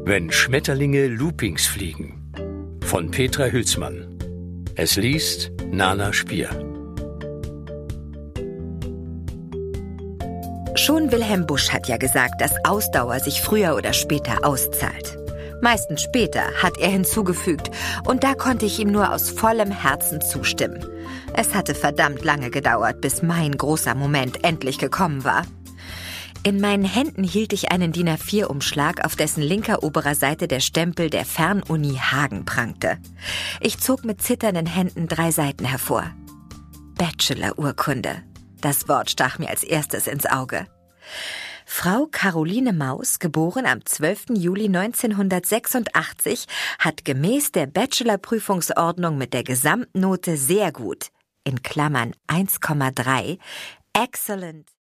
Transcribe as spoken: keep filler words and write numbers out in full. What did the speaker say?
Wenn Schmetterlinge Loopings fliegen von Petra Hülsmann. Es liest Nana Spier. Schon Wilhelm Busch hat ja gesagt, dass Ausdauer sich früher oder später auszahlt. Meistens später, hat er hinzugefügt, und da konnte ich ihm nur aus vollem Herzen zustimmen. Es hatte verdammt lange gedauert, bis mein großer Moment endlich gekommen war. In meinen Händen hielt ich einen D I N A vier Umschlag, auf dessen linker oberer Seite der Stempel der Fernuni Hagen prangte. Ich zog mit zitternden Händen drei Seiten hervor. Bachelor-Urkunde. Das Wort stach mir als erstes ins Auge. Frau Caroline Maus, geboren am zwölften Juli neunzehnhundertsechsundachtzig, hat gemäß der Bachelor-Prüfungsordnung mit der Gesamtnote sehr gut, in Klammern eins Komma drei, excellent,